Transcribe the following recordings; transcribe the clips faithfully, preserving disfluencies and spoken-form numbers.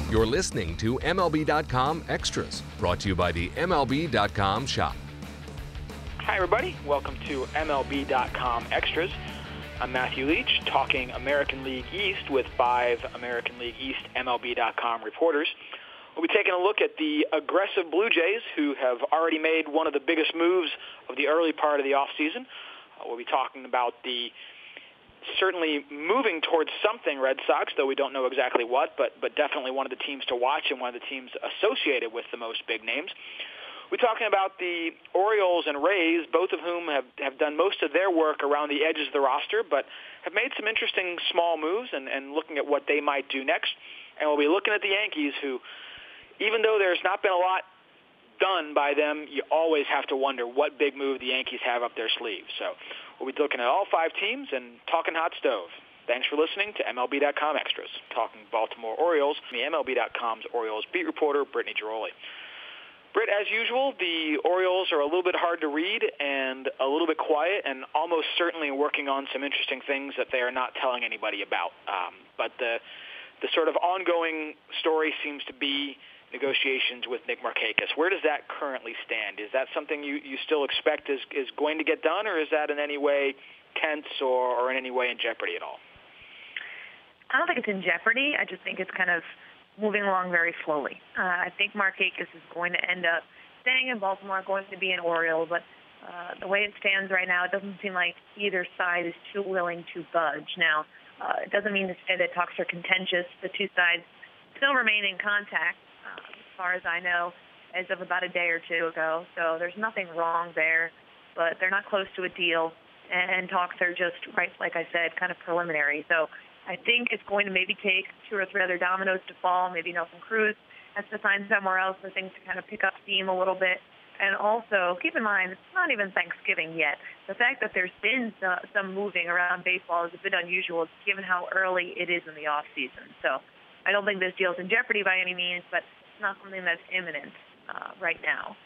You're listening to M L B dot com Extras, brought to you by the M L B dot com shop. Hi, everybody. Welcome to M L B dot com Extras. I'm Matthew Leach, talking American League East with five American League East M L B dot com reporters. We'll be taking a look at the aggressive Blue Jays, who have already made one of the biggest moves of the early part of the offseason. Uh, we'll be talking about the certainly moving towards something Red Sox, though we don't know exactly what, but but definitely one of the teams to watch and one of the teams associated with the most big names. We're talking about the Orioles and Rays, both of whom have, have done most of their work around the edges of the roster, but have made some interesting small moves and, and looking at what they might do next. And we'll be looking at the Yankees, who, even though there's not been a lot done by them, you always have to wonder what big move the Yankees have up their sleeve. So we'll be looking at all five teams and talking hot stove. Thanks for listening to M L B dot com Extras, talking Baltimore Orioles. The M L B dot com's Orioles beat reporter, Brittany Giroli. Britt, as usual, the Orioles are a little bit hard to read and a little bit quiet and almost certainly working on some interesting things that they are not telling anybody about. Um, but the the sort of ongoing story seems to be negotiations with Nick Markakis. Where does that currently stand? Is that something you, you still expect is, is going to get done, or is that in any way tense or, or in any way in jeopardy at all? I don't think it's in jeopardy. I just think it's kind of moving along very slowly. Uh, I think Markakis is going to end up staying in Baltimore, going to be an Oriole, but uh, the way it stands right now, it doesn't seem like either side is too willing to budge. Now, uh, it doesn't mean to say that talks are contentious. The two sides still remain in contact, uh, as far as I know, as of about a day or two ago. So there's nothing wrong there, but they're not close to a deal, and talks are just, right, like I said, kind of preliminary. So I think it's going to maybe take two or three other dominoes to fall. Maybe Nelson Cruz has to sign somewhere else for things to kind of pick up steam a little bit. And also, keep in mind, it's not even Thanksgiving yet. The fact that there's been uh, some moving around baseball is a bit unusual given how early it is in the off season. So I don't think this deal's in jeopardy by any means, but it's not something that's imminent uh, right now.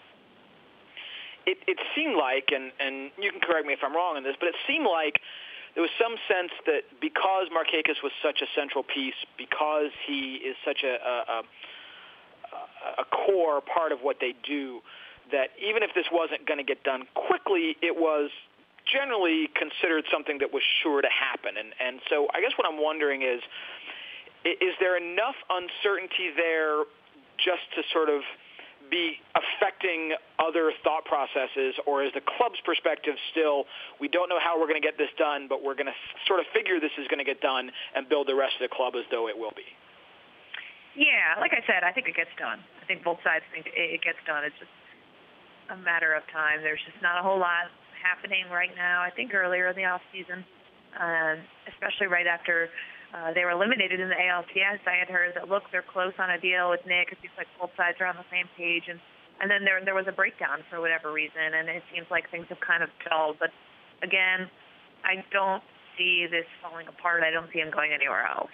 It, it seemed like, and, and you can correct me if I'm wrong on this, but it seemed like there was some sense that because Markakis was such a central piece, because he is such a, a, a, a core part of what they do, that even if this wasn't going to get done quickly, it was generally considered something that was sure to happen. And, and so I guess what I'm wondering is, is there enough uncertainty there just to sort of be affecting other thought processes, or is the club's perspective still, we don't know how we're going to get this done, but we're going to sort of figure this is going to get done and build the rest of the club as though it will be? Yeah, like I said, I think it gets done. I think both sides think it gets done. It's just a matter of time. There's just not a whole lot happening right now. I think earlier in the off season, um, especially right after Uh, they were eliminated in the A L C S. I had heard that, look, they're close on a deal with Nick. It seems like both sides are on the same page. And, and then there there was a breakdown for whatever reason, and it seems like things have kind of stalled. But, again, I don't see this falling apart. I don't see him going anywhere else.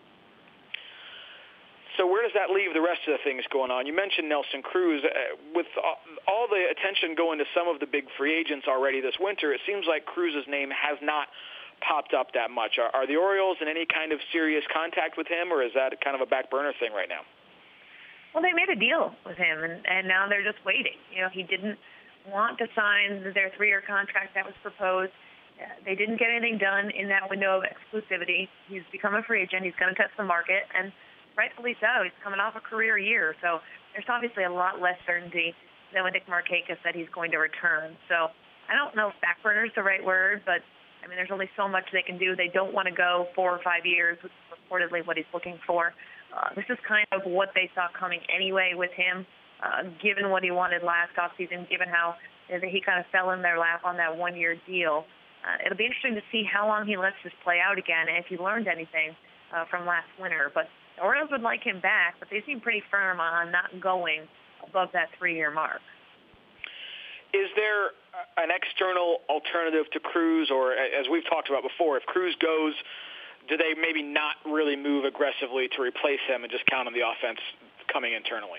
So where does that leave the rest of the things going on? You mentioned Nelson Cruz. Uh, with all the attention going to some of the big free agents already this winter, it seems like Cruz's name has not popped up that much. Are, are the Orioles in any kind of serious contact with him, or is that kind of a back burner thing right now? Well, they made a deal with him, and, and now they're just waiting. You know, he didn't want to sign their three-year contract that was proposed. Uh, they didn't get anything done in that window of exclusivity. He's become a free agent. He's going to test the market, and rightfully so. He's coming off a career year, so there's obviously a lot less certainty than with Nick Markakis that he's going to return. So I don't know if back burner is the right word, but I mean, there's only so much they can do. They don't want to go four or five years, which is reportedly what he's looking for. Uh, this is kind of what they saw coming anyway with him, uh, given what he wanted last offseason, given how uh, he kind of fell in their lap on that one-year deal. Uh, it'll be interesting to see how long he lets this play out again and if he learned anything uh, from last winter. But the Orioles would like him back, but they seem pretty firm on not going above that three-year mark. Is there an external alternative to Cruz, or as we've talked about before, if Cruz goes, do they maybe not really move aggressively to replace him and just count on the offense coming internally?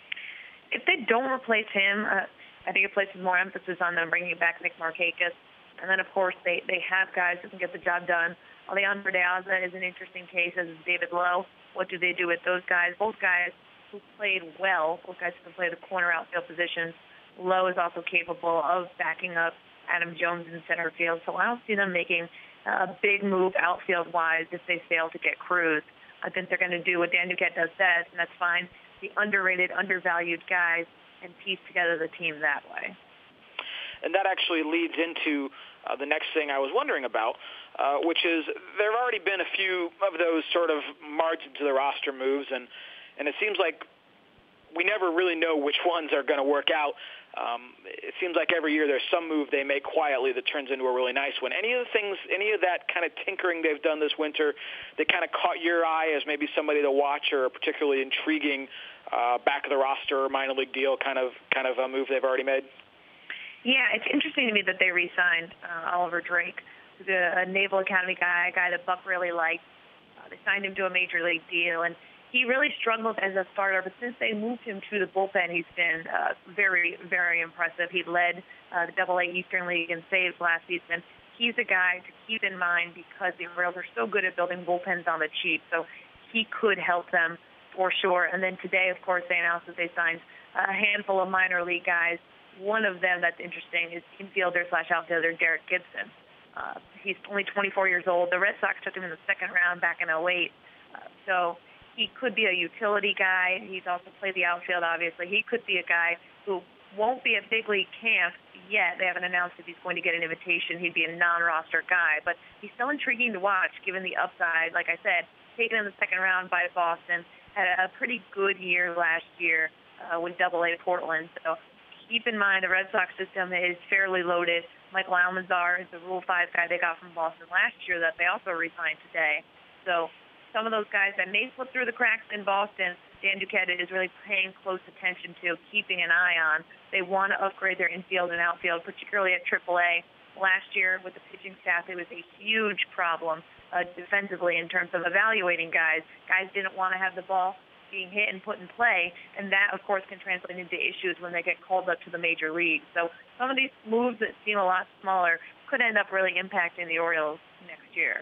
If they don't replace him, uh, I think it places more emphasis on them bringing back Nick Markakis. And then, of course, they, they have guys who can get the job done. Alejandro De Aza is an interesting case, as is David Lowe. What do they do with those guys? Both guys who played well, both guys who can play the corner outfield positions. Lowe is also capable of backing up Adam Jones in center field. So I don't see them making a big move outfield-wise if they fail to get Cruz. I think they're going to do what Dan Duquette does best, and that's find the underrated, undervalued guys and piece together the team that way. And that actually leads into uh, the next thing I was wondering about, uh, which is there have already been a few of those sort of margin to the roster moves, and, and it seems like we never really know which ones are going to work out. Um, it seems like every year there's some move they make quietly that turns into a really nice one. Any of the things, any of that kind of tinkering they've done this winter that kind of caught your eye as maybe somebody to watch or a particularly intriguing uh, back of the roster or minor league deal kind of kind of a move they've already made? Yeah, it's interesting to me that they re-signed uh, Oliver Drake, who's a, a Naval Academy guy, a guy that Buck really liked. Uh, they signed him to a major league deal, and he really struggled as a starter, but since they moved him to the bullpen, he's been uh, very, very impressive. He led uh, the Double A Eastern League in saves last season. He's a guy to keep in mind because the Orioles are so good at building bullpens on the cheap, so he could help them for sure. And then today, of course, they announced that they signed a handful of minor league guys. One of them that's interesting is infielder slash outfielder Derek Gibson. Uh, he's only twenty-four years old. The Red Sox took him in the second round back in oh eight. Uh, so he could be a utility guy. He's also played the outfield, obviously. He could be a guy who won't be at big league camp yet. They haven't announced if he's going to get an invitation. He'd be a non-roster guy. But he's still intriguing to watch, given the upside. Like I said, taken in the second round by Boston, had a pretty good year last year uh, with Double A Portland. So keep in mind the Red Sox system is fairly loaded. Michael Almanzar is the Rule five guy they got from Boston last year that they also re-signed today. So some of those guys that may slip through the cracks in Boston, Dan Duquette is really paying close attention to, keeping an eye on. They want to upgrade their infield and outfield, particularly at Triple A. Last year with the pitching staff, it was a huge problem uh, defensively in terms of evaluating guys. Guys didn't want to have the ball being hit and put in play, and that, of course, can translate into issues when they get called up to the major leagues. So some of these moves that seem a lot smaller could end up really impacting the Orioles next year.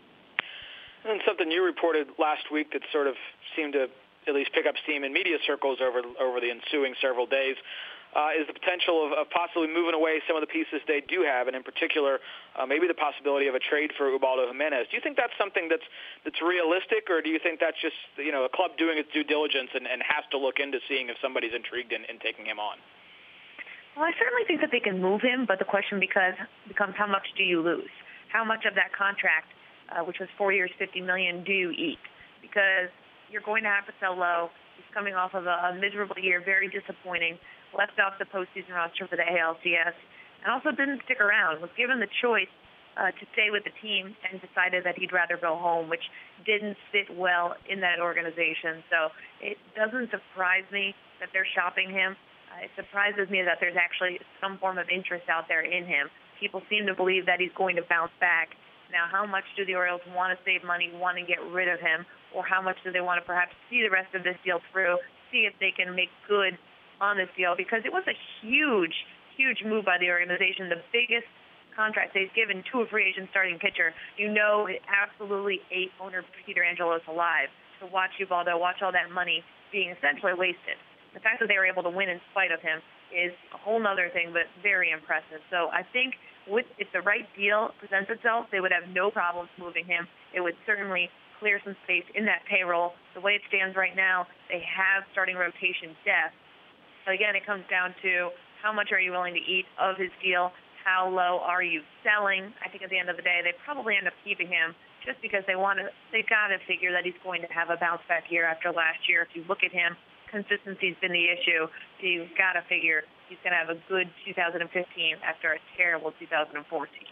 And something you reported last week that sort of seemed to at least pick up steam in media circles over over the ensuing several days uh, is the potential of, of possibly moving away some of the pieces they do have, and in particular, uh, maybe the possibility of a trade for Ubaldo Jimenez. Do you think that's something that's that's realistic, or do you think that's just, you know, a club doing its due diligence and, and has to look into seeing if somebody's intrigued in, in taking him on? Well, I certainly think that they can move him, but the question because becomes how much do you lose? How much of that contract, Uh, which was four years, fifty million dollars, do you eat? Because you're going to have to sell Lowe. He's coming off of a, a miserable year, very disappointing, left off the postseason roster for the A L C S, and also didn't stick around, was given the choice uh, to stay with the team and decided that he'd rather go home, which didn't fit well in that organization. So it doesn't surprise me that they're shopping him. Uh, it surprises me that there's actually some form of interest out there in him. People seem to believe that he's going to bounce back. Now, how much do the Orioles want to save money, want to get rid of him, or how much do they want to perhaps see the rest of this deal through, see if they can make good on this deal? Because it was a huge, huge move by the organization, the biggest contract they've given to a free agent starting pitcher. You know it absolutely ate owner Peter Angelos alive to watch Ubaldo, watch all that money being essentially wasted. The fact that they were able to win in spite of him is a whole other thing, but very impressive. So I think with, if the right deal presents itself, they would have no problems moving him. It would certainly clear some space in that payroll. The way it stands right now, they have starting rotation depth. But again, it comes down to how much are you willing to eat of his deal? How low are you selling? I think at the end of the day, they probably end up keeping him just because they want to. They got to figure that he's going to have a bounce back year after last year. If you look at him, consistency's been the issue. So you've got to figure he's going to have a good two thousand fifteen after a terrible two thousand fourteen.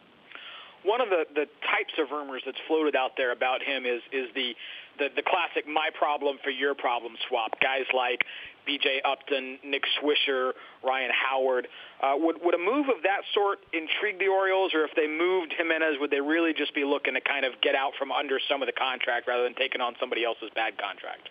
One of the, the types of rumors that's floated out there about him is is the, the, the classic my problem for your problem swap. Guys like B J Upton, Nick Swisher, Ryan Howard. Uh, would, would a move of that sort intrigue the Orioles, or if they moved Jimenez, would they really just be looking to kind of get out from under some of the contract rather than taking on somebody else's bad contract?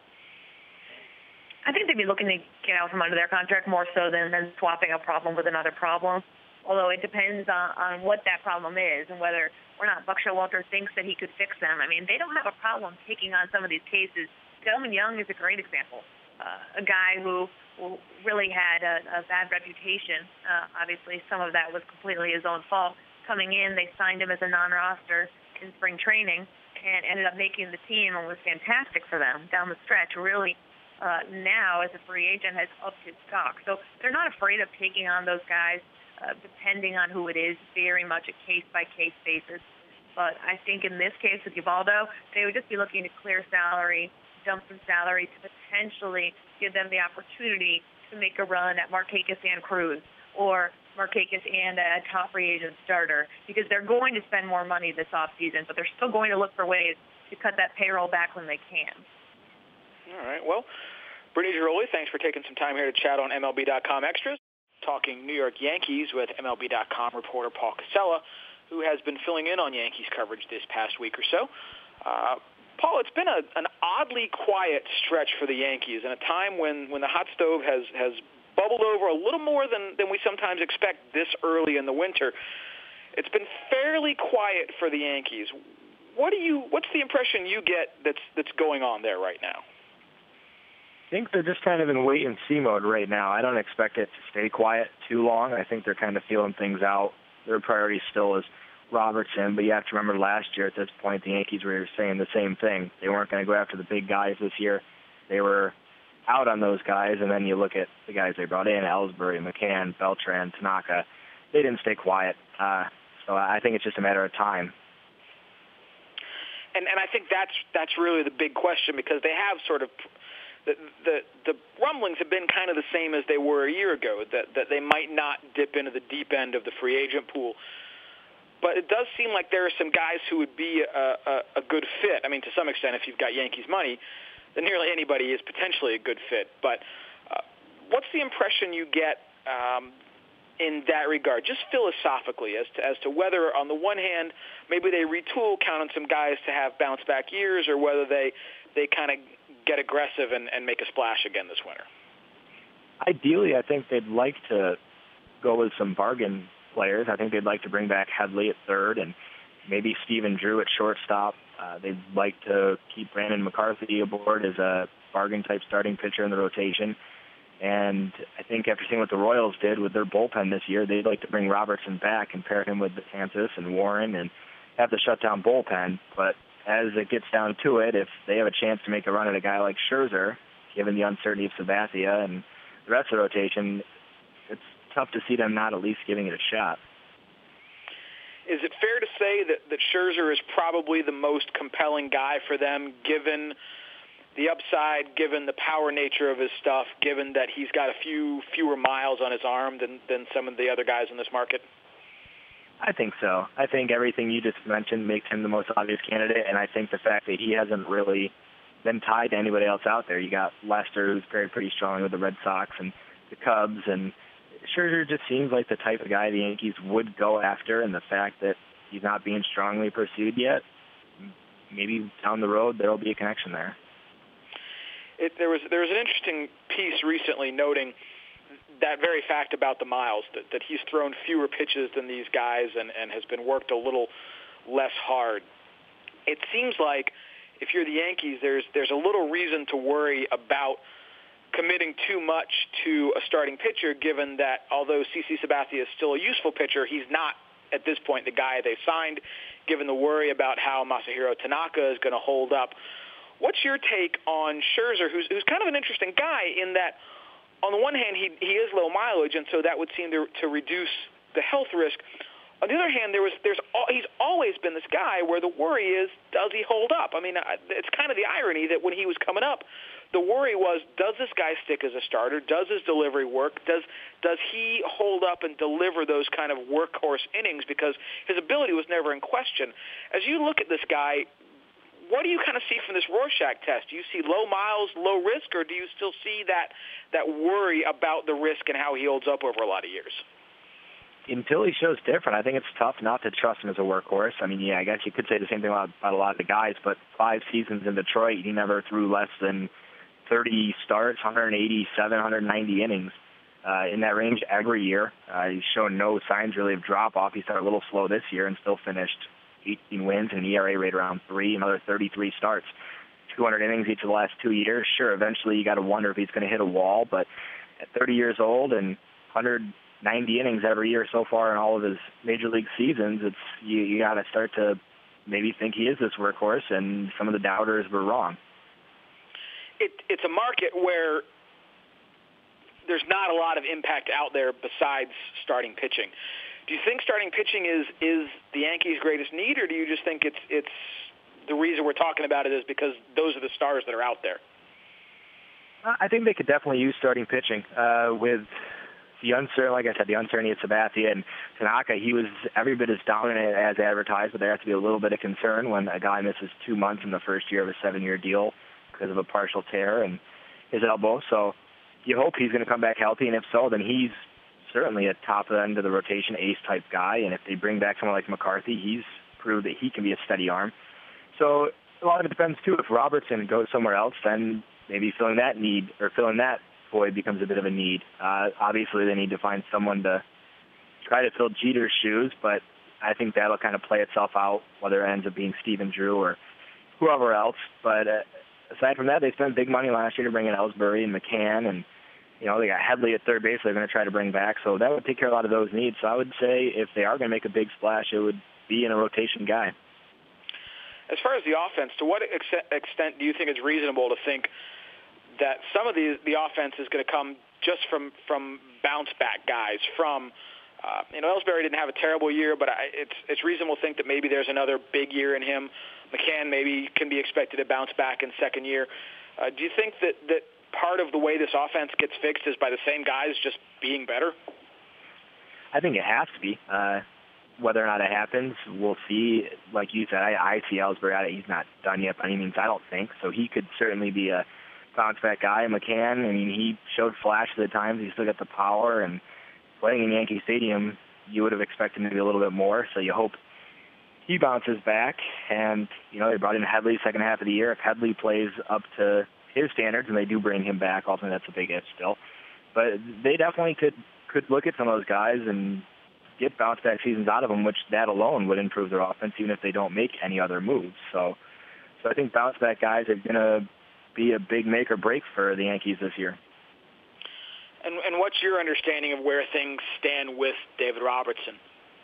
I think they'd be looking to get out from under their contract more so than, than swapping a problem with another problem. although it depends on, on what that problem is and whether or not Buck Showalter thinks that he could fix them. I mean, they don't have a problem taking on some of these cases. Delman Young is a great example, uh, a guy who, who really had a, a bad reputation. Uh, obviously, some of that was completely his own fault. Coming in, they signed him as a non-roster in spring training and ended up making the team and was fantastic for them down the stretch. Really, uh, now as a free agent, has upped his stock. So they're not afraid of taking on those guys, uh, depending on who it is, very much a case-by-case basis. But I think in this case with Ubaldo, they would just be looking to clear salary, dump some salary to potentially give them the opportunity to make a run at Markakis and Cruz, or Markakis and a top free agent starter, because they're going to spend more money this offseason, but they're still going to look for ways to cut that payroll back when they can. All right. Well, Brittany Ghiroli, thanks for taking some time here to chat on M L B dot com Extras. Talking New York Yankees with M L B dot com reporter Paul Casella, who has been filling in on Yankees coverage this past week or so. Uh, Paul, it's been a, an oddly quiet stretch for the Yankees, and a time when, when the hot stove has, has bubbled over a little more than, than we sometimes expect this early in the winter. It's been fairly quiet for the Yankees. What do you? What's the impression you get that's that's going on there right now? I think they're just kind of in wait-and-see mode right now. I don't expect it to stay quiet too long. I think they're kind of feeling things out. Their priority still is Robertson, but you have to remember last year at this point the Yankees were saying the same thing. They weren't going to go after the big guys this year. They were out on those guys, and then you look at the guys they brought in, Ellsbury, McCann, Beltran, Tanaka. They didn't stay quiet. Uh, so I think it's just a matter of time. And, and I think that's that's really the big question, because they have sort of the, the the rumblings have been kind of the same as they were a year ago, that, that they might not dip into the deep end of the free agent pool. But it does seem like there are some guys who would be a, a, a good fit. I mean, to some extent, if you've got Yankees money, then nearly anybody is potentially a good fit. But uh, what's the impression you get um, in that regard, just philosophically, as to, as to whether, on the one hand, maybe they retool, count on some guys to have bounce-back years, or whether they, they kind of get aggressive and, and make a splash again this winter? Ideally, I think they'd like to go with some bargain players. I think they'd like to bring back Headley at third and maybe Stephen Drew at shortstop. Uh, they'd like to keep Brandon McCarthy aboard as a bargain-type starting pitcher in the rotation. And I think after seeing what the Royals did with their bullpen this year, they'd like to bring Robertson back and pair him with DeSantis and Warren and have the shutdown bullpen. But as it gets down to it, if they have a chance to make a run at a guy like Scherzer, given the uncertainty of Sabathia and the rest of the rotation, it's tough to see them not at least giving it a shot. Is it fair to say that, that Scherzer is probably the most compelling guy for them, given the upside, given the power nature of his stuff, given that he's got a few fewer miles on his arm than, than some of the other guys in this market? I think so. I think everything you just mentioned makes him the most obvious candidate, and I think the fact that he hasn't really been tied to anybody else out there. You got Lester, who's paired pretty strongly with the Red Sox and the Cubs, and Scherzer just seems like the type of guy the Yankees would go after, and the fact that he's not being strongly pursued yet, maybe down the road there will be a connection there. It, there was there was an interesting piece recently noting that very fact about the miles, that, that he's thrown fewer pitches than these guys and, and has been worked a little less hard. It seems like if you're the Yankees, there's there's a little reason to worry about committing too much to a starting pitcher, given that although C C Sabathia is still a useful pitcher, he's not at this point the guy they signed, given the worry about how Masahiro Tanaka is going to hold up. What's your take on Scherzer, who's, who's kind of an interesting guy in that, on the one hand, he he is low mileage, and so that would seem to, to reduce the health risk. On the other hand, there was there's he's always been this guy where the worry is, does he hold up? I mean, it's kind of the irony that when he was coming up, the worry was, does this guy stick as a starter? Does his delivery work? Does does he hold up and deliver those kind of workhorse innings? Because his ability was never in question. As you look at this guy, what do you kind of see from this Rorschach test? Do you see low miles, low risk, or do you still see that that worry about the risk and how he holds up over a lot of years? Until he shows different, I think it's tough not to trust him as a workhorse. I mean, yeah, I guess you could say the same thing about, about a lot of the guys, but five seasons in Detroit, he never threw less than thirty starts, one eighty-seven, one ninety innings. uh, in that range every year. Uh, he's shown no signs really of drop-off. He started a little slow this year and still finished eighteen wins and an E R A rate around three, another thirty-three starts, two hundred innings each of the last two years. Sure, eventually you got to wonder if he's going to hit a wall, but at thirty years old and one hundred ninety innings every year so far in all of his major league seasons, it's you, you got to start to maybe think he is this workhorse, and some of the doubters were wrong. It, it's a market where there's not a lot of impact out there besides starting pitching. Do you think starting pitching is is the Yankees' greatest need, or do you just think it's it's the reason we're talking about it is because those are the stars that are out there? I think they could definitely use starting pitching uh, with the uncertainty. Like I said, the uncertainty of Sabathia and Tanaka. He was every bit as dominant as advertised, but there has to be a little bit of concern when a guy misses two months in the first year of a seven-year deal because of a partial tear in his elbow. So you hope he's going to come back healthy, and if so, then he's certainly a top end of the rotation ace-type guy, and if they bring back someone like McCarthy, he's proved that he can be a steady arm. So a lot of it depends, too. If Robertson goes somewhere else, then maybe filling that need or filling that void becomes a bit of a need. Uh, obviously, they need to find someone to try to fill Jeter's shoes, but I think that'll kind of play itself out, whether it ends up being Stephen Drew or whoever else. But uh, aside from that, they spent big money last year to bring in Ellsbury and McCann, and you know they got Headley at third base they're going to try to bring back, so that would take care of a lot of those needs. So I would say if they are going to make a big splash, it would be in a rotation guy. As far as the offense, to what ex- extent do you think it's reasonable to think that some of the the offense is going to come just from from bounce back guys? From uh, you know, Ellsbury didn't have a terrible year, but I, it's it's reasonable to think that maybe there's another big year in him. McCann maybe can be expected to bounce back in second year. Uh, do you think that that part of the way this offense gets fixed is by the same guys just being better? I think it has to be. Uh, whether or not it happens, we'll see. Like you said, I, I see Ellsbury. He's not done yet by any means, I don't think. So he could certainly be a bounce-back guy. McCann, I mean, he showed flash at the times. He still got the power. And playing in Yankee Stadium, you would have expected maybe a little bit more. So you hope he bounces back. And, you know, they brought in Headley second half of the year. If Headley plays up to his standards, and they do bring him back, ultimately that's a big if still. But they definitely could, could look at some of those guys and get bounce-back seasons out of them, which that alone would improve their offense, even if they don't make any other moves. So, so I think bounce-back guys are going to be a big make or break for the Yankees this year. And, and what's your understanding of where things stand with David Robertson?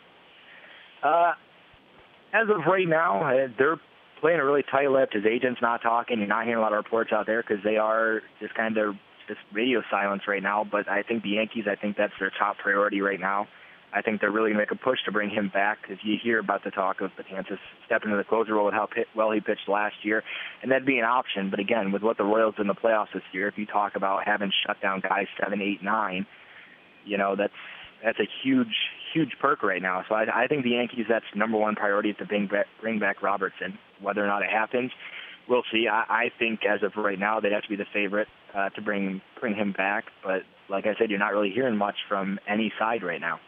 Uh, as of right now, they're playing a really tight-lipped. His agent's not talking. You're not hearing a lot of reports out there because they are just kind of just radio silence right now. But I think the Yankees, I think that's their top priority right now. I think they're really going to make a push to bring him back because you hear about the talk of Betances stepping into the closer role with how pit, well he pitched last year, and that'd be an option. But again, with what the Royals did in the playoffs this year, if you talk about having shut down guys seven, eight, nine, you know that's that's a huge, huge perk right now. So I, I think the Yankees, that's number one priority to bring back, bring back Robertson. Whether or not it happens, we'll see. I, I think as of right now, they'd have to be the favorite uh, to bring bring him back. But like I said, you're not really hearing much from any side right now.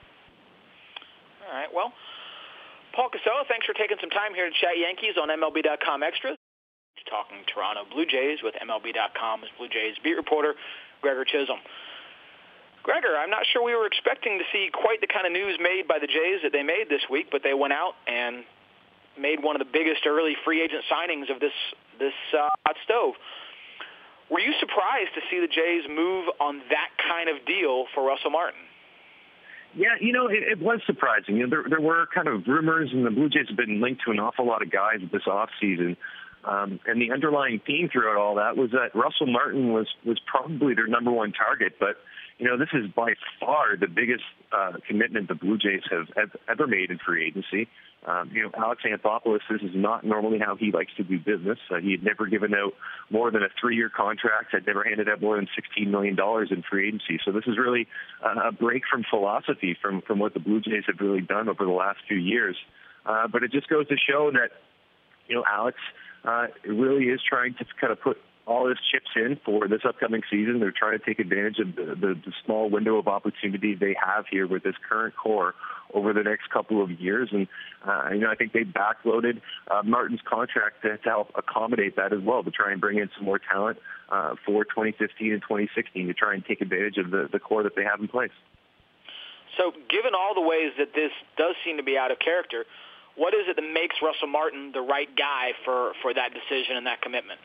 All right, well, Paul Casella, thanks for taking some time here to chat Yankees on M L B dot com Extra. Talking Toronto Blue Jays with M L B dot com's Blue Jays beat reporter Gregor Chisholm. Gregor, I'm not sure we were expecting to see quite the kind of news made by the Jays that they made this week, but they went out and made one of the biggest early free agent signings of this this uh, hot stove. Were you surprised to see the Jays move on that kind of deal for Russell Martin? Yeah, you know, it, it was surprising. You know, there, there were kind of rumors, and the Blue Jays have been linked to an awful lot of guys this offseason. Um, and the underlying theme throughout all that was that Russell Martin was, was probably their number one target. But, you know, this is by far the biggest uh, commitment the Blue Jays have ever made in free agency. Um, you know, Alex Anthopoulos, this is not normally how he likes to do business. Uh, he had never given out more than a three-year contract, had never handed out more than sixteen million dollars in free agency. So this is really uh, a break from philosophy from, from what the Blue Jays have really done over the last few years. Uh, but it just goes to show that, you know, Alex uh, really is trying to kind of put all his chips in for this upcoming season. They're trying to take advantage of the, the, the small window of opportunity they have here with this current core over the next couple of years. And, uh, you know, I think they backloaded uh, Martin's contract to, to help accommodate that as well, to try and bring in some more talent uh, for twenty fifteen and twenty sixteen to try and take advantage of the, the core that they have in place. So given all the ways that this does seem to be out of character, what is it that makes Russell Martin the right guy for, for that decision and that commitment?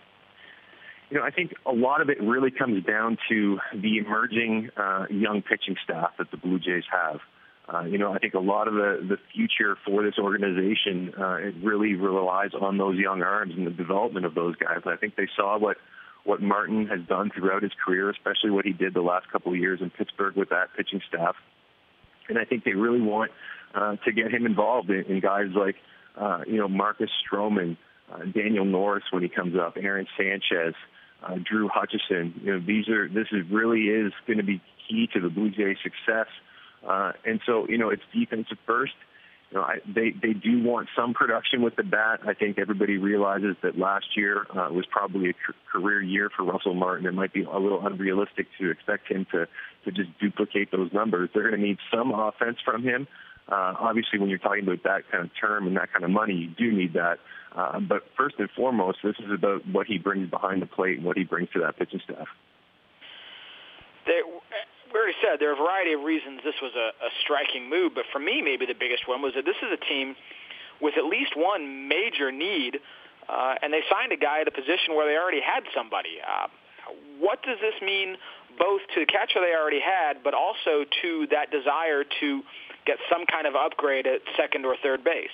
You know, I think a lot of it really comes down to the emerging uh, young pitching staff that the Blue Jays have. Uh, you know, I think a lot of the, the future for this organization, uh, it really relies on those young arms and the development of those guys. I think they saw what, what Martin has done throughout his career, especially what he did the last couple of years in Pittsburgh with that pitching staff. And I think they really want uh, to get him involved in, in guys like, uh, you know, Marcus Stroman, uh, Daniel Norris when he comes up, Aaron Sanchez, Uh, Drew Hutchison. You know, these are this is really is going to be key to the Blue Jays' success. Uh, and so, you know, it's defensive first. You know, I, they they do want some production with the bat. I think everybody realizes that last year uh, was probably a c- career year for Russell Martin. It might be a little unrealistic to expect him to to just duplicate those numbers. They're going to need some offense from him. Uh, obviously, when you're talking about that kind of term and that kind of money, you do need that. Uh, but first and foremost, this is about what he brings behind the plate and what he brings to that pitching staff. There, we already said there are a variety of reasons this was a, a striking move, but for me, maybe the biggest one was that this is a team with at least one major need, uh, and they signed a guy at a position where they already had somebody. Uh, what does this mean both to the catcher they already had, but also to that desire to get some kind of upgrade at second or third base?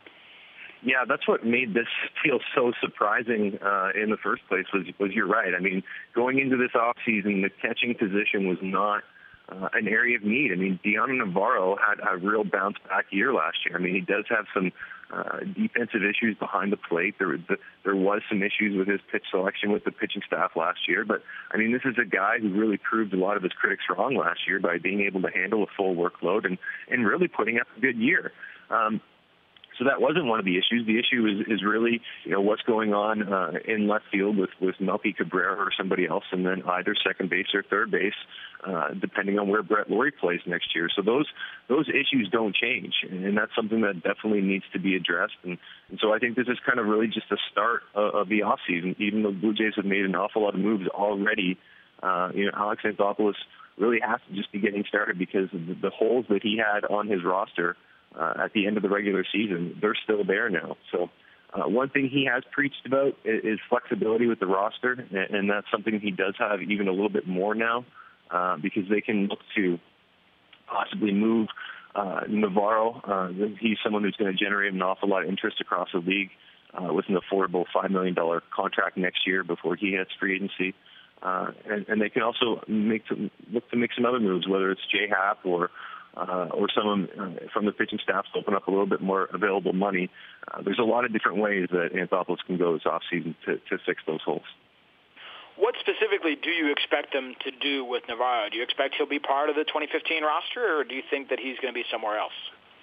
Yeah, that's what made this feel so surprising uh, in the first place was, was you're right. I mean, going into this offseason, the catching position was not uh, an area of need. I mean, Deanna Navarro had a real bounce-back year last year. I mean, he does have some uh, defensive issues behind the plate. There, the, there was some issues with his pitch selection with the pitching staff last year. But, I mean, this is a guy who really proved a lot of his critics wrong last year by being able to handle a full workload and, and really putting up a good year. Um, So that wasn't one of the issues. The issue is, is really, you know, what's going on uh, in left field with, with Melky Cabrera or somebody else, and then either second base or third base, uh, depending on where Brett Laurie plays next year. So those those issues don't change, and that's something that definitely needs to be addressed. And, and so I think this is kind of really just the start of, of the offseason. Even though Blue Jays have made an awful lot of moves already, uh, you know, Alex Anthopoulos really has to just be getting started because the, the holes that he had on his roster Uh, at the end of the regular season, they're still there now. So uh, one thing he has preached about is, is flexibility with the roster, and, and that's something he does have even a little bit more now uh, because they can look to possibly move uh, Navarro. Uh, he's someone who's going to generate an awful lot of interest across the league uh, with an affordable five million dollars contract next year before he hits free agency. Uh, and, and they can also make some, look to make some other moves, whether it's J Happ or Uh, or someone uh, from the pitching staff to open up a little bit more available money. Uh, there's a lot of different ways that Anthopoulos can go this offseason to, to fix those holes. What specifically do you expect them to do with Navarro? Do you expect he'll be part of the twenty fifteen roster, or do you think that he's going to be somewhere else?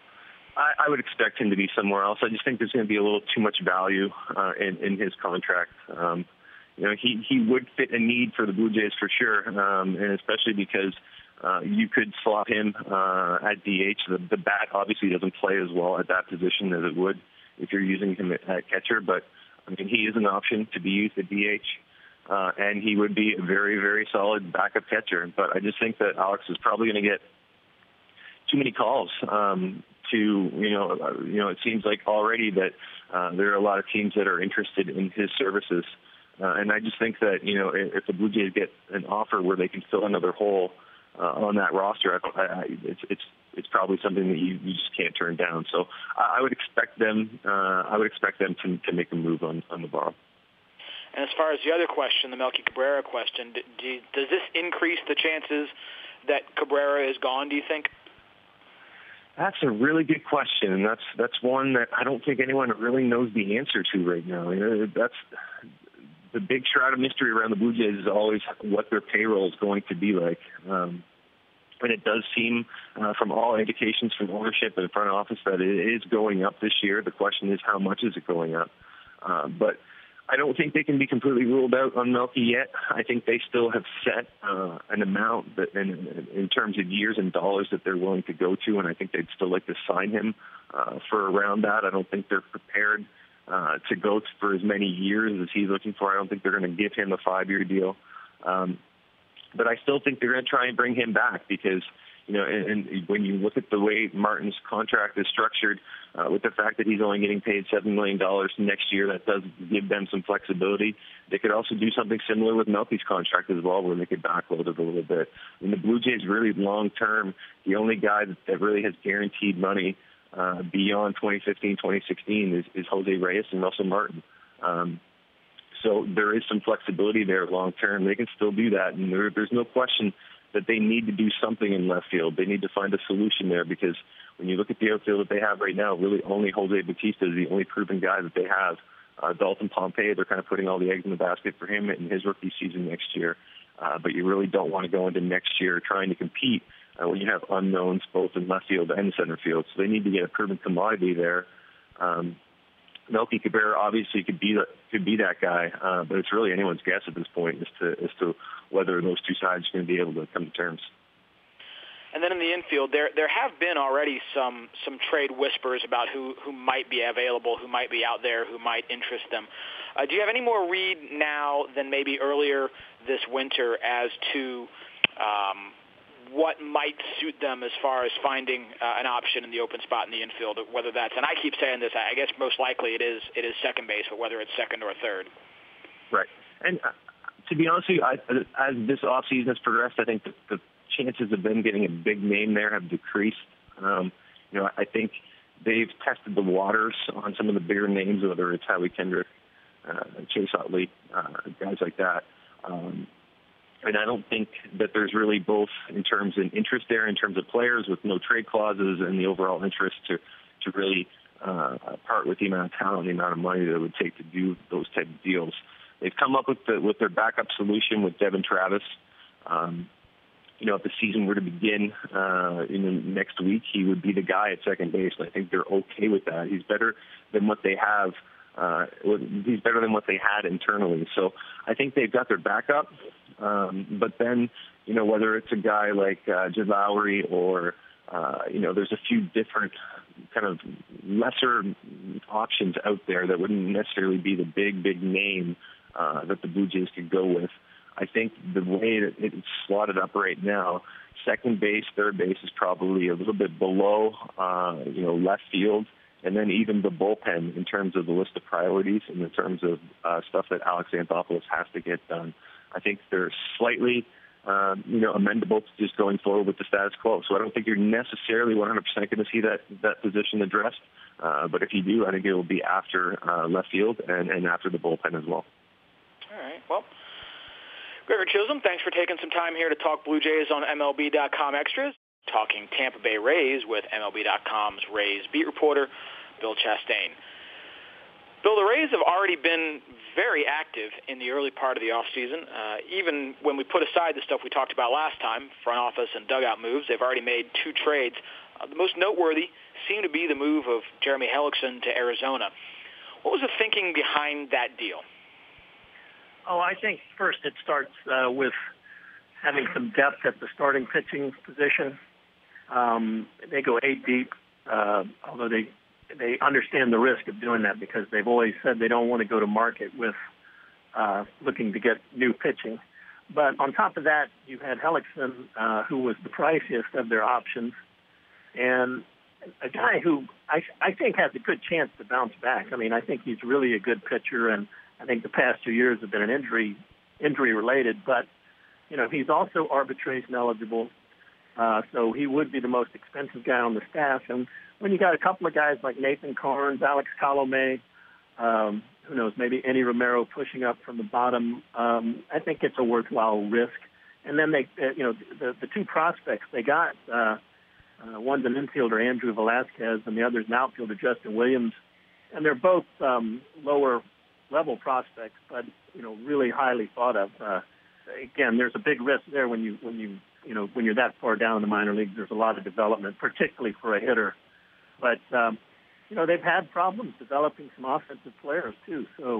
I, I would expect him to be somewhere else. I just think there's going to be a little too much value uh, in, in his contract. Um, you know, he, he would fit a need for the Blue Jays for sure, um, and especially because Uh, you could slot him uh, at D H. The, the bat obviously doesn't play as well at that position as it would if you're using him at, at catcher, but I mean he is an option to be used at D H, uh, and he would be a very, very solid backup catcher. But I just think that Alex is probably going to get too many calls um, to, you know, uh, you know, it seems like already that uh, there are a lot of teams that are interested in his services, uh, and I just think that, you know, if, if the Blue Jays get an offer where they can fill another hole Uh, on that roster, I, I, it's it's it's probably something that you, you just can't turn down. So I, I would expect them. Uh, I would expect them to, to make a move on on Navarro. And as far as the other question, the Melky Cabrera question, do, do, does this increase the chances that Cabrera is gone? Do you think? That's a really good question, and that's that's one that I don't think anyone really knows the answer to right now. You know, that's the big shroud of mystery around the Blue Jays is always what their payroll is going to be like. Um, and it does seem, uh, from all indications from ownership and the front office, that it is going up this year. The question is, how much is it going up? Uh, but I don't think they can be completely ruled out on Melky yet. I think they still have set uh, an amount that, in, in terms of years and dollars that they're willing to go to, and I think they'd still like to sign him uh, for around that. I don't think they're prepared uh, to go for as many years as he's looking for. I don't think they're going to give him a five-year deal. Um, but I still think they're going to try and bring him back because, you know, and, and when you look at the way Martin's contract is structured, uh, with the fact that he's only getting paid seven million dollars next year, that does give them some flexibility. They could also do something similar with Melky's contract as well, where they could backload it a little bit. And the Blue Jays really long-term, the only guy that, that really has guaranteed money uh, beyond twenty fifteen, twenty sixteen is, is Jose Reyes and Russell Martin. Um, so there is some flexibility there long-term. They can still do that, and there, there's no question that they need to do something in left field. They need to find a solution there because when you look at the outfield that they have right now, really only Jose Bautista is the only proven guy that they have. Uh, Dalton Pompey, they're kind of putting all the eggs in the basket for him in his rookie season next year. Uh, but you really don't want to go into next year trying to compete uh, when you have unknowns both in left field and center field. So they need to get a proven commodity there. Um, Melky Cabrera obviously could be that, could be that guy, uh, but it's really anyone's guess at this point as to as to whether those two sides are going to be able to come to terms. And then in the infield, there there have been already some some trade whispers about who, who might be available, who might be out there, who might interest them. Uh, do you have any more read now than maybe earlier this winter as to um, what might suit them as far as finding uh, an option in the open spot in the infield, whether that's, and I keep saying this, I guess most likely it is it is second base, but whether it's second or third. Right. And uh, to be honest with you, I, as this offseason has progressed, I think the, the chances of them getting a big name there have decreased. Um, you know, I think they've tested the waters on some of the bigger names, whether it's Howie Kendrick, uh, Chase Utley, uh, guys like that. Um, and I don't think that there's really both in terms of interest there, in terms of players with no trade clauses and the overall interest to, to really uh, part with the amount of talent, the amount of money that it would take to do those type of deals. They've come up with the, with their backup solution with Devin Travis. Um, you know, if the season were to begin uh, in the next week, he would be the guy at second base. And I think they're okay with that. He's better than what they have. Uh, he's better than what they had internally. So I think they've got their backup. Um, but then, you know, whether it's a guy like uh, Jed Lowry or, uh, you know, there's a few different kind of lesser options out there that wouldn't necessarily be the big, big name uh, that the Blue Jays could go with. I think the way that it's slotted up right now, second base, third base is probably a little bit below, uh, you know, left field, and then even the bullpen in terms of the list of priorities and in terms of uh, stuff that Alex Anthopoulos has to get done. I think they're slightly, um, you know, amendable to just going forward with the status quo. So I don't think you're necessarily one hundred percent going to see that, that position addressed. Uh, but if you do, I think it will be after uh, left field and, and after the bullpen as well. All right. Well, Gregor Chisholm, thanks for taking some time here to talk Blue Jays on M L B dot com Extras. Talking Tampa Bay Rays with M L B dot com's Rays beat reporter Bill Chastain. Bill, the Rays have already been very active in the early part of the offseason. Uh, even when we put aside the stuff we talked about last time, front office and dugout moves, they've already made two trades. Uh, the most noteworthy seemed to be the move of Jeremy Hellickson to Arizona. What was the thinking behind that deal? Oh, I think first it starts uh, with having some depth at the starting pitching position. Um, they go eight deep, uh, although they they understand the risk of doing that because they've always said they don't want to go to market with uh, looking to get new pitching. But on top of that, you had Hellickson, uh, who was the priciest of their options, and a guy who I, I think has a good chance to bounce back. I mean, I think he's really a good pitcher, and I think the past two years have been an injury injury related. But you know, he's also arbitration eligible, uh, so he would be the most expensive guy on the staff. And when you got a couple of guys like Nathan Carnes, Alex Colomé, um, who knows, maybe Enny Romero pushing up from the bottom, um, I think it's a worthwhile risk. And then they, uh, you know, the, the two prospects they got, uh, uh, one's an infielder, Andrew Velasquez, and the other's an outfielder, Justin Williams. And they're both um, lower level prospects, but, you know, really highly thought of. Uh, again, there's a big risk there when you, when you, you know, when you're that far down in the minor leagues. There's a lot of development, particularly for a hitter. But, um, you know, they've had problems developing some offensive players, too. So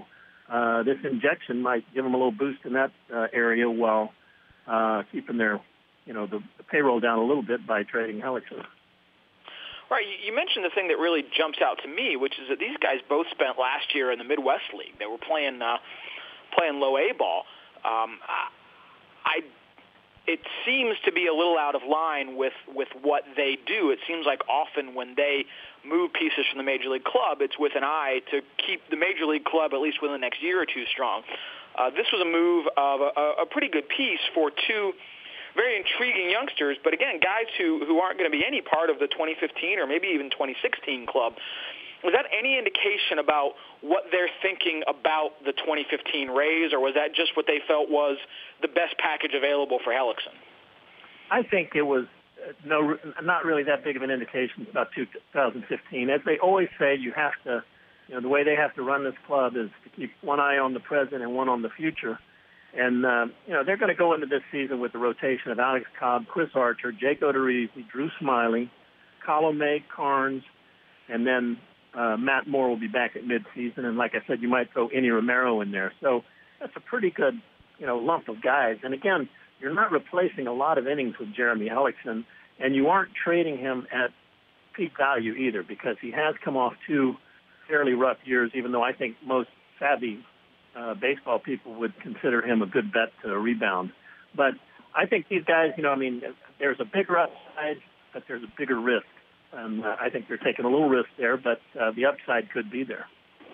uh, this injection might give them a little boost in that uh, area while uh, keeping their, you know, the, the payroll down a little bit by trading Hellickson. Right. You mentioned the thing that really jumps out to me, which is that these guys both spent last year in the Midwest League. They were playing uh, playing low A ball. Um, I, it seems to be a little out of line with, with what they do. It seems like often when they move pieces from the Major League club, it's with an eye to keep the Major League club at least within the next year or two strong. Uh, this was a move of a, a pretty good piece for two very intriguing youngsters, but again, guys who, who aren't going to be any part of the twenty fifteen or maybe even twenty sixteen club. Was that any indication about what they're thinking about the twenty fifteen Rays, or was that just what they felt was the best package available for Hellickson? I think it was no, not really that big of an indication about two thousand fifteen. As they always say, you have to, you know, the way they have to run this club is to keep one eye on the present and one on the future. And, uh, you know, they're going to go into this season with the rotation of Alex Cobb, Chris Archer, Jake Odorizzi, Drew Smiley, Colomé, Carnes, and then uh, Matt Moore will be back at midseason. And like I said, you might throw Enny Romero in there. So that's a pretty good, you know, lump of guys. And again, you're not replacing a lot of innings with Jeremy Hellickson, and you aren't trading him at peak value either, because he has come off two fairly rough years, even though I think most savvy Uh, baseball people would consider him a good bet to rebound. But I think these guys, you know, I mean, there's a bigger upside, but there's a bigger risk. And uh, I think they're taking a little risk there, but uh, the upside could be there.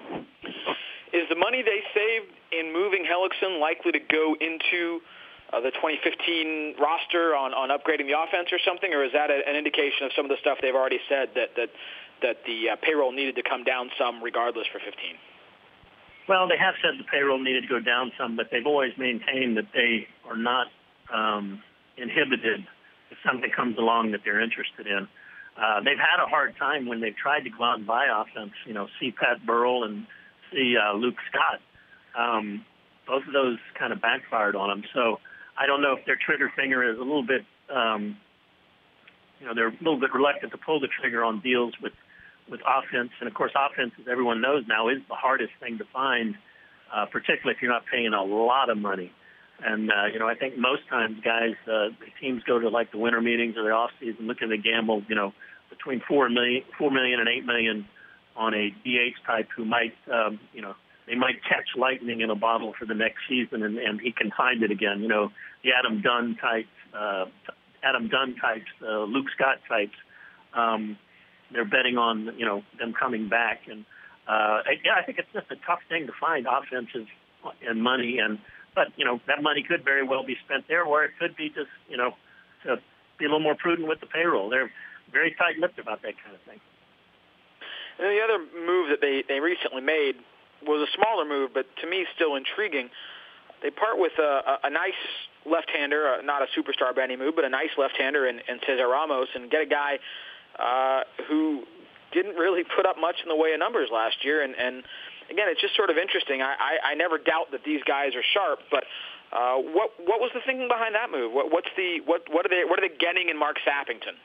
Is the money they saved in moving Hellickson likely to go into uh, the twenty fifteen roster on, on upgrading the offense or something, or is that a, an indication of some of the stuff they've already said that, that, that the uh, payroll needed to come down some regardless for fifteen? Well, they have said the payroll needed to go down some, but they've always maintained that they are not um, inhibited if something comes along that they're interested in. Uh, they've had a hard time when they've tried to go out and buy offense, you know, see Pat Burrell and see uh, Luke Scott. Um, both of those kind of backfired on them. So I don't know if their trigger finger is a little bit, um, you know, they're a little bit reluctant to pull the trigger on deals with with offense. And, of course, offense, as everyone knows now, is the hardest thing to find, uh, particularly if you're not paying a lot of money. And, uh, you know, I think most times guys, uh, the teams go to, like, the winter meetings or the off-season looking to gamble, you know, between four million, four million and eight million on a D H type who might, um, you know, they might catch lightning in a bottle for the next season and, and he can find it again. You know, the Adam Dunn types, uh, Adam Dunn types, uh, Luke Scott types, um, they're betting on, you know, them coming back. And, uh, yeah, I think it's just a tough thing to find offensive and money. And, but, you know, that money could very well be spent there, or it could be just, you know, to be a little more prudent with the payroll. They're very tight-lipped about that kind of thing. And the other move that they, they recently made was a smaller move, but to me still intriguing. They part with a, a, a nice left-hander, uh, not a superstar by any move, but a nice left-hander in, in Cesar Ramos, and get a guy Uh, who didn't really put up much in the way of numbers last year. And, and again, it's just sort of interesting. I, I, I never doubt that these guys are sharp, but uh, what what was the thinking behind that move? What, what's the what what are they what are they getting in Mark Sappington?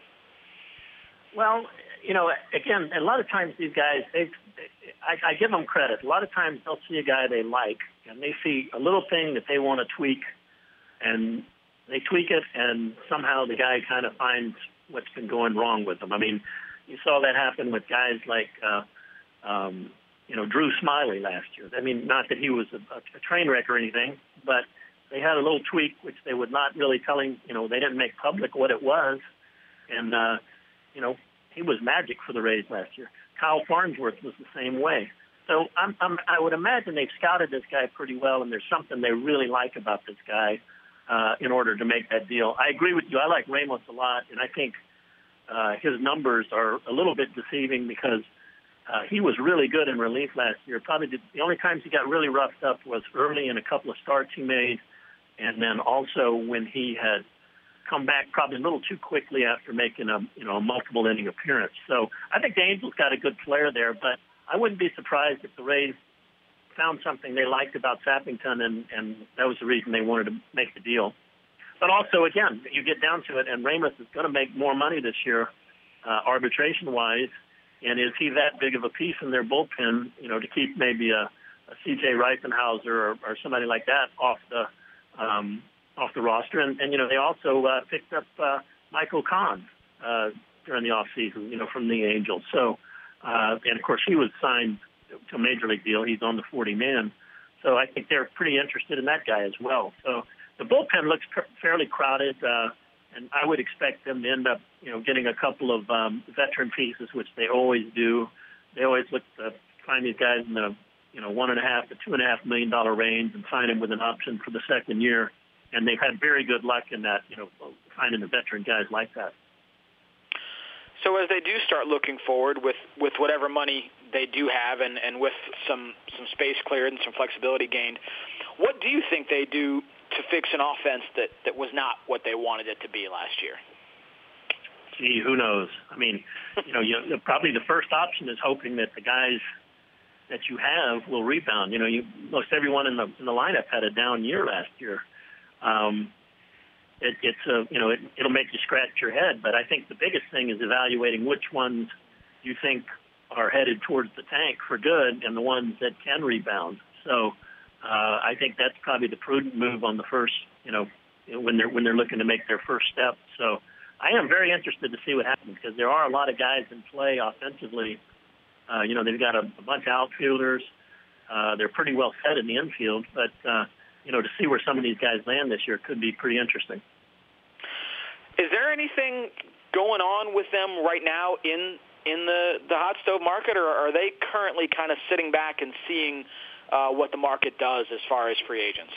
Well, you know, again, a lot of times these guys, they, I, I give them credit. A lot of times they'll see a guy they like, and they see a little thing that they want to tweak, and they tweak it, and somehow the guy kind of finds what's been going wrong with them. I mean, you saw that happen with guys like, uh, um, you know, Drew Smiley last year. I mean, not that he was a, a train wreck or anything, but they had a little tweak, which they would not really telling, you know, they didn't make public what it was. And, uh, you know, he was magic for the Rays last year. Kyle Farnsworth was the same way. So I'm, I'm, I would imagine they've scouted this guy pretty well, and there's something they really like about this guy. Uh, in order to make that deal. I agree with you. I like Ramos a lot, and I think uh, his numbers are a little bit deceiving because uh, he was really good in relief last year. Probably the, the only times he got really roughed up was early in a couple of starts he made, and then also when he had come back probably a little too quickly after making a you know a multiple inning appearance. So I think the Angels got a good player there, but I wouldn't be surprised if the Rays found something they liked about Sappington, and, and that was the reason they wanted to make the deal. But also, again, you get down to it, and Ramos is going to make more money this year, uh, arbitration-wise, and is he that big of a piece in their bullpen, you know, to keep maybe a, a C J Reifenhauser or, or somebody like that off the um, off the roster. And, and you know, they also uh, picked up uh, Michael Kahn uh, during the offseason, you know, from the Angels. So, uh, and of course, he was signed to a major league deal. He's on the forty man. So I think they're pretty interested in that guy as well. So the bullpen looks fairly crowded, uh, and I would expect them to end up, you know, getting a couple of um, veteran pieces, which they always do. They always look to find these guys in the, you know, one and a half to two and a half million dollar range and sign them with an option for the second year. And they've had very good luck in that, you know, finding the veteran guys like that. So as they do start looking forward with, with whatever money they do have and, and with some, some space cleared and some flexibility gained, what do you think they do to fix an offense that, that was not what they wanted it to be last year? Gee, who knows? I mean, you know, you, probably the first option is hoping that the guys that you have will rebound. You know, you, most everyone in the in the lineup had a down year last year. Um, it, it's a, you know, it, it'll make you scratch your head. But I think the biggest thing is evaluating which ones you think are headed towards the tank for good and the ones that can rebound. So uh, I think that's probably the prudent move on the first, you know, when they're when they're looking to make their first step. So I am very interested to see what happens because there are a lot of guys in play offensively. Uh, you know, they've got a, a bunch of outfielders. Uh, they're pretty well set in the infield, but uh, you know, to see where some of these guys land this year could be pretty interesting. Is there anything going on with them right now in in the, the hot stove market, or are they currently kind of sitting back and seeing uh, what the market does as far as free agents?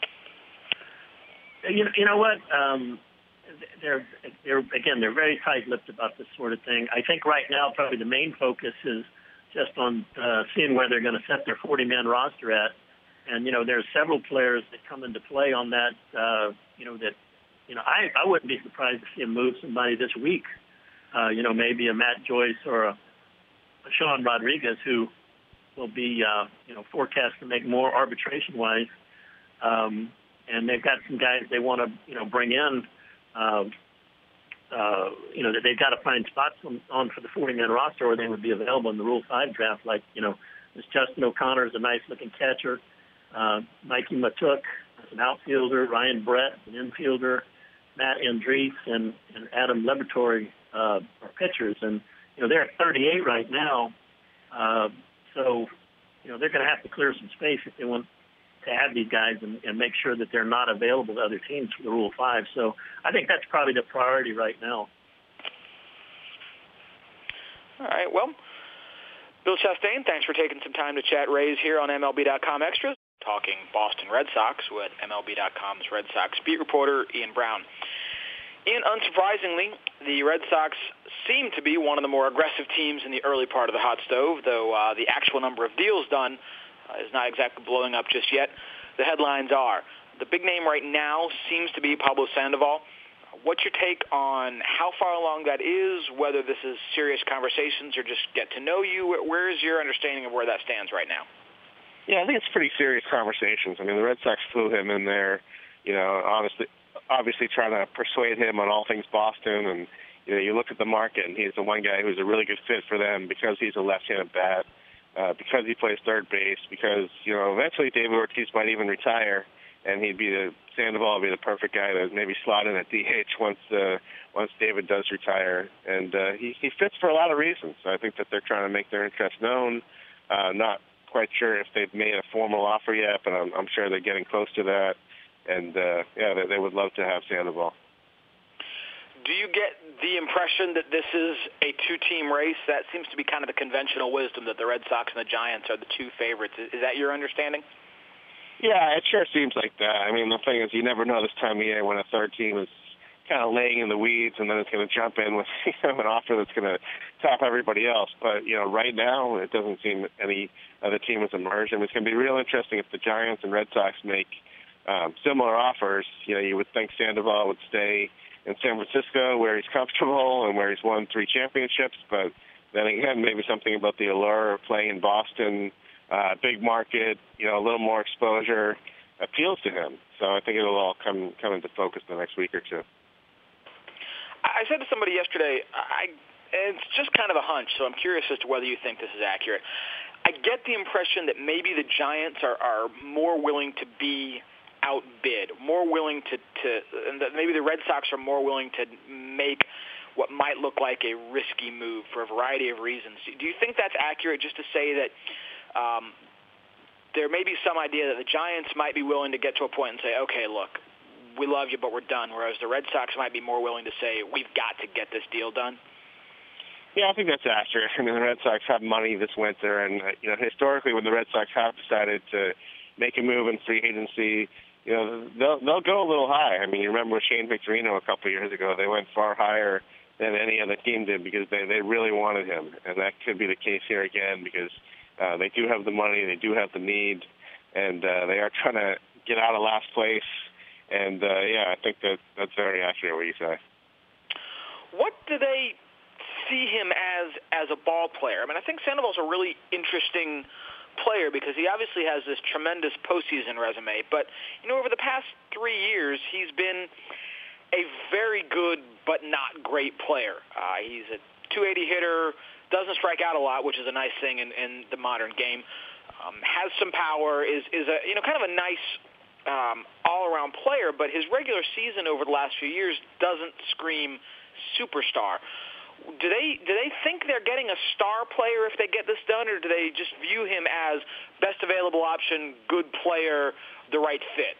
You know, you know what? Um, they're they're again they're very tight-lipped about this sort of thing. I think right now probably the main focus is just on uh, seeing where they're going to set their forty man roster at. And, you know, there's several players that come into play on that, uh, you know, that, you know, I, I wouldn't be surprised to see him move somebody this week. Uh, you know, maybe a Matt Joyce or a, a Sean Rodriguez who will be, uh, you know, forecast to make more arbitration-wise. Um, and they've got some guys they want to, you know, bring in, uh, uh, you know, that they've got to find spots on, on for the forty man roster or they would be available in the Rule five draft. Like, you know, this Justin O'Connor is a nice-looking catcher. Uh, Mikey Matuk is an outfielder, Ryan Brett, an infielder, Matt Andriese, and, and Adam Laboratory uh, are pitchers. And, you know, they're at thirty-eight right now. Uh, so, you know, they're going to have to clear some space if they want to have these guys and, and make sure that they're not available to other teams for the Rule five. So I think that's probably the priority right now. All right, well, Bill Chastain, thanks for taking some time to chat Rays here on M L B dot com Extras. Talking Boston Red Sox with M L B dot com's Red Sox beat reporter Ian Brown. Ian, unsurprisingly, the Red Sox seem to be one of the more aggressive teams in the early part of the hot stove, though uh, the actual number of deals done uh, is not exactly blowing up just yet. The headlines are. The big name right now seems to be Pablo Sandoval. What's your take on how far along that is, whether this is serious conversations or just get to know you? Where is your understanding of where that stands right now? Yeah, I think it's pretty serious conversations. I mean, the Red Sox flew him in there, you know, honestly, obviously trying to persuade him on all things Boston. And, you know, you look at the market, and he's the one guy who's a really good fit for them because he's a left-handed bat, uh, because he plays third base, because, you know, eventually David Ortiz might even retire, and he'd be the Sandoval would be the perfect guy to maybe slot in at D H once uh, once David does retire. And uh, he, he fits for a lot of reasons. So I think that they're trying to make their interest known, uh, not quite sure if they've made a formal offer yet, but I'm, I'm sure they're getting close to that. And, uh, yeah, they, they would love to have Sandoval. Do you get the impression that this is a two-team race? That seems to be kind of the conventional wisdom that the Red Sox and the Giants are the two favorites. Is, is that your understanding? Yeah, it sure seems like that. I mean, the thing is you never know this time of year when a third team is kind of laying in the weeds and then it's going to jump in with, you know, an offer that's going to top everybody else. But, you know, right now it doesn't seem any other team has emerged. And it's going to be real interesting if the Giants and Red Sox make um, similar offers. You know, you would think Sandoval would stay in San Francisco where he's comfortable and where he's won three championships. But then again, maybe something about the allure of playing in Boston, uh, big market, you know, a little more exposure appeals to him. So I think it'll all come come into focus in the next week or two. I said to somebody yesterday, I, it's just kind of a hunch, so I'm curious as to whether you think this is accurate. I get the impression that maybe the Giants are, are more willing to be outbid, more willing to, to and that maybe the Red Sox are more willing to make what might look like a risky move for a variety of reasons. Do you think that's accurate, just to say that um, there may be some idea that the Giants might be willing to get to a point and say, okay, look, we love you, but we're done, whereas the Red Sox might be more willing to say, we've got to get this deal done? Yeah, I think that's accurate. I mean, the Red Sox have money this winter, and uh, you know, historically, when the Red Sox have decided to make a move in free agency, you know, they'll they'll go a little high. I mean, you remember Shane Victorino a couple of years ago; they went far higher than any other team did because they they really wanted him, and that could be the case here again because uh, they do have the money, they do have the need, and uh, they are trying to get out of last place. And uh, yeah, I think that that's very accurate what you say. What do they see him as as a ball player? I mean, I think Sandoval's a really interesting player because he obviously has this tremendous postseason resume. But, you know, over the past three years, he's been a very good but not great player. Uh, he's a two eighty hitter, doesn't strike out a lot, which is a nice thing in, in the modern game. Um, has some power, is, is a, you know, kind of a nice um, all-around player, but his regular season over the last few years doesn't scream superstar. Do they do they think they're getting a star player if they get this done, or do they just view him as best available option, good player, the right fit?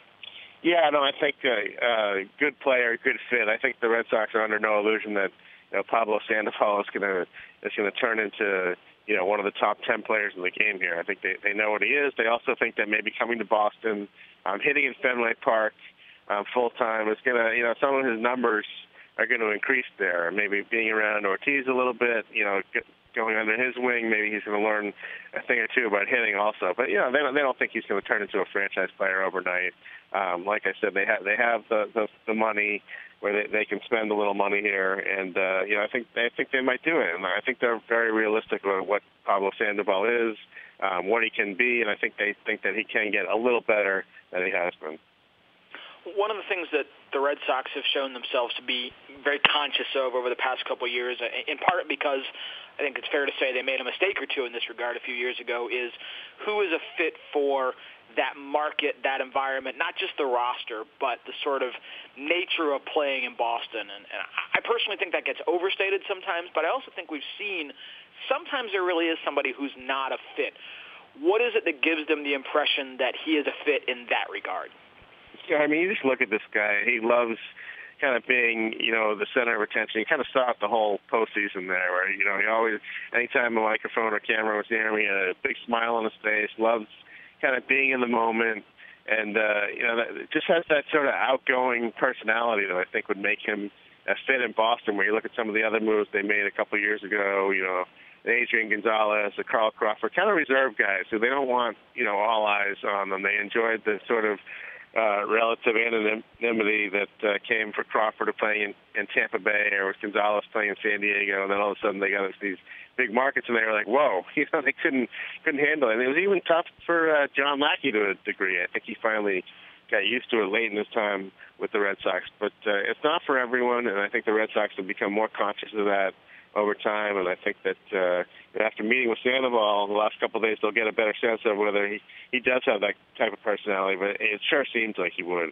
Yeah, no, I think uh, uh, good player, good fit. I think the Red Sox are under no illusion that you know, Pablo Sandoval is going to is going to turn into you know one of the top ten players in the game here. I think they they know what he is. They also think that maybe coming to Boston, um, hitting in Fenway Park um, full time is going to you know some of his numbers are going to increase there. Maybe being around Ortiz a little bit, you know, going under his wing, maybe he's going to learn a thing or two about hitting also. But, you know, they don't, they don't think he's going to turn into a franchise player overnight. Um, like I said, they have they have the, the, the money where they, they can spend a little money here. And, uh, you know, I think they think they might do it. And I think they're very realistic about what Pablo Sandoval is, um, what he can be, and I think they think that he can get a little better than he has been. One of the things that the Red Sox have shown themselves to be very conscious of over the past couple of years, in part because I think it's fair to say they made a mistake or two in this regard a few years ago, is who is a fit for that market, that environment, not just the roster, but the sort of nature of playing in Boston. And, and I personally think that gets overstated sometimes, but I also think we've seen sometimes there really is somebody who's not a fit. What is it that gives them the impression that he is a fit in that regard? Yeah, I mean, you just look at this guy. He loves kind of being, you know, the center of attention. He kind of saw it the whole postseason there, where, you know, he always, anytime a microphone or camera was near him, he had a big smile on his face, loves kind of being in the moment, and, uh, you know, that, just has that sort of outgoing personality that I think would make him a fit in Boston, where you look at some of the other moves they made a couple of years ago, you know, Adrian Gonzalez, the Carl Crawford, kind of reserve guys who they don't want, you know, all eyes on them. They enjoyed the sort of Uh, relative anonymity that uh, came for Crawford playing in, in Tampa Bay, or with Gonzalez playing in San Diego, and then all of a sudden they got these big markets, and they were like, "Whoa!" You know, they couldn't couldn't handle it. And it was even tough for uh, John Lackey to a degree. I think he finally got used to it late in his time with the Red Sox, but uh, it's not for everyone, and I think the Red Sox have become more conscious of that over time, and I think that uh, after meeting with Sandoval the last couple of days, they'll get a better sense of whether he, he does have that type of personality, but it sure seems like he would.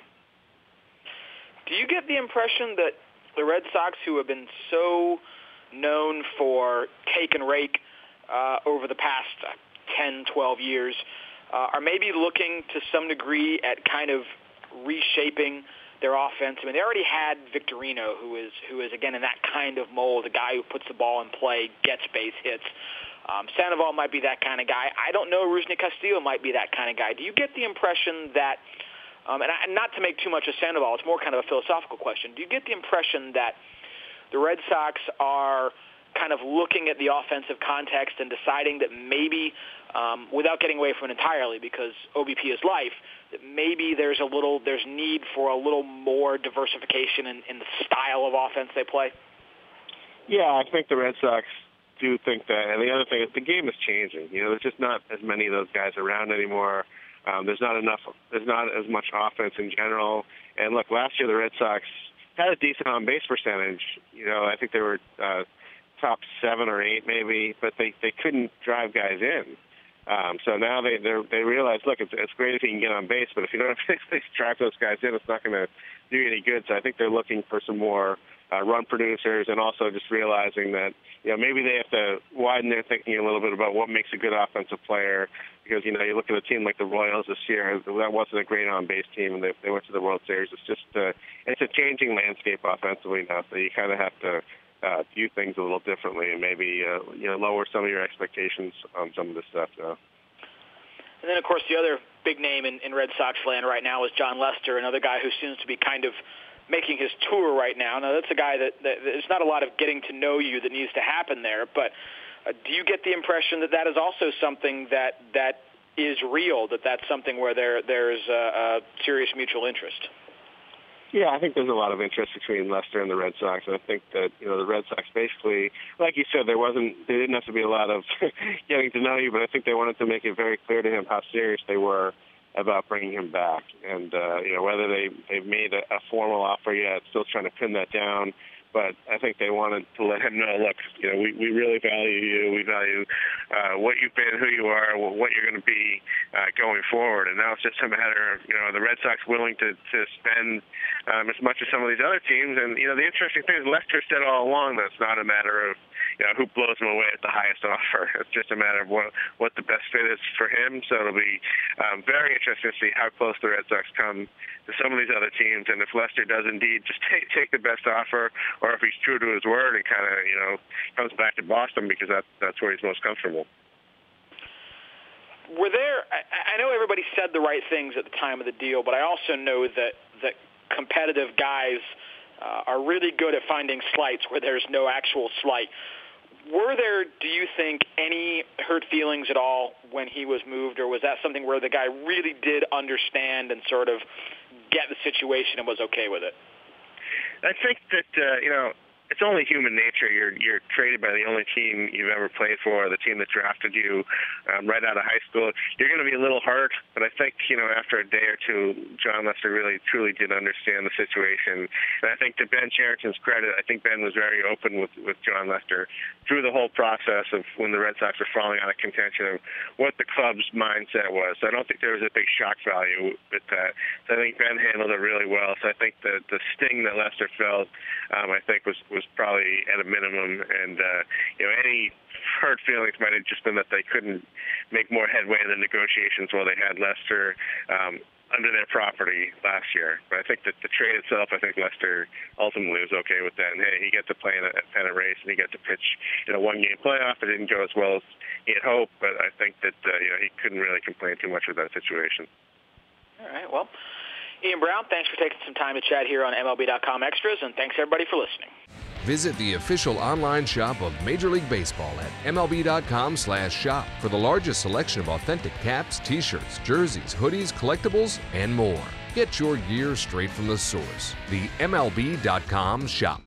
Do you get the impression that the Red Sox, who have been so known for take and rake uh, over the past uh, ten, twelve years, uh, are maybe looking to some degree at kind of reshaping their offense? I mean, they already had Victorino, who is, who is again, in that kind of mold, a guy who puts the ball in play, gets base hits. Um, Sandoval might be that kind of guy. I don't know. Rusney Castillo might be that kind of guy. Do you get the impression that, um, and, I, and not to make too much of Sandoval, it's more kind of a philosophical question, do you get the impression that the Red Sox are kind of looking at the offensive context and deciding that maybe, um, without getting away from it entirely, because O B P is life, that maybe there's a little, there's need for a little more diversification in, in the style of offense they play? Yeah, I think the Red Sox do think that. And the other thing is the game is changing. You know, there's just not as many of those guys around anymore. Um, there's not enough, there's not as much offense in general. And look, last year the Red Sox had a decent on-base percentage. You know, I think they were uh, top seven or eight maybe, but they, they couldn't drive guys in. Um, so now they they realize, look, it's, it's great if you can get on base, but if you don't have to drive those guys in, it's not going to do you any good. So I think they're looking for some more uh, run producers, and also just realizing that, you know, maybe they have to widen their thinking a little bit about what makes a good offensive player. Because, you know, you look at a team like the Royals this year, that wasn't a great on-base team, and they, they went to the World Series. It's just uh, it's a changing landscape offensively now, so you kind of have to uh, view things a little differently and maybe, uh, you know, lower some of your expectations on some of this stuff now. And then, of course, the other big name in, in Red Sox land right now is Jon Lester, another guy who seems to be kind of making his tour right now. Now, that's a guy that, that there's not a lot of getting to know you that needs to happen there, but uh, do you get the impression that that is also something that that is real, that that's something where there there's a, a serious mutual interest? Yeah, I think there's a lot of interest between Lester and the Red Sox, and I think that, you know, the Red Sox basically, like you said, there wasn't, there didn't have to be a lot of getting to know you, but I think they wanted to make it very clear to him how serious they were about bringing him back. And, uh, you know, whether they, they've made a, a formal offer yet, still trying to pin that down. But I think they wanted to let him know, look, you know, we, we really value you. We value uh, what you've been, who you are, what you're going to be uh, going forward. And now it's just a matter of, you know, the Red Sox willing to, to spend um, as much as some of these other teams. And, you know, the interesting thing is Lester said all along that it's not a matter of, you know, who blows him away at the highest offer. It's just a matter of what, what the best fit is for him. So it'll be um, very interesting to see how close the Red Sox come to some of these other teams. And if Lester does indeed just take, take the best offer, or if he's true to his word and kind of, you know, comes back to Boston because that, that's where he's most comfortable. Were there, I, I know everybody said the right things at the time of the deal, but I also know that, that competitive guys uh, are really good at finding slights where there's no actual slight. Were there, do you think, any hurt feelings at all when he was moved, or was that something where the guy really did understand and sort of get the situation and was okay with it? I think that, uh, you know, it's only human nature. You're you're traded by the only team you've ever played for, the team that drafted you um, right out of high school. You're going to be a little hurt, but I think, you know, after a day or two, Jon Lester really, truly did understand the situation. And I think to Ben Cherington's credit, I think Ben was very open with, with Jon Lester through the whole process of when the Red Sox were falling out of contention of what the club's mindset was. So I don't think there was a big shock value with that. So I think Ben handled it really well. So I think the, the sting that Lester felt, um, I think, was was probably at a minimum, and uh, you know, any hurt feelings might have just been that they couldn't make more headway in the negotiations while they had Lester um, under their property last year. But I think that the trade itself, I think Lester ultimately was okay with that. And hey, he got to play in a pennant race, and he got to pitch in a one-game playoff. It didn't go as well as he had hoped, but I think that uh, you know, he couldn't really complain too much with that situation. All right. Well, Ian Browne, thanks for taking some time to chat here on M L B dot com Extras, and thanks everybody for listening. Visit the official online shop of Major League Baseball at M L B dot com slash shop for the largest selection of authentic caps, t-shirts, jerseys, hoodies, collectibles, and more. Get your gear straight from the source. The M L B dot com shop.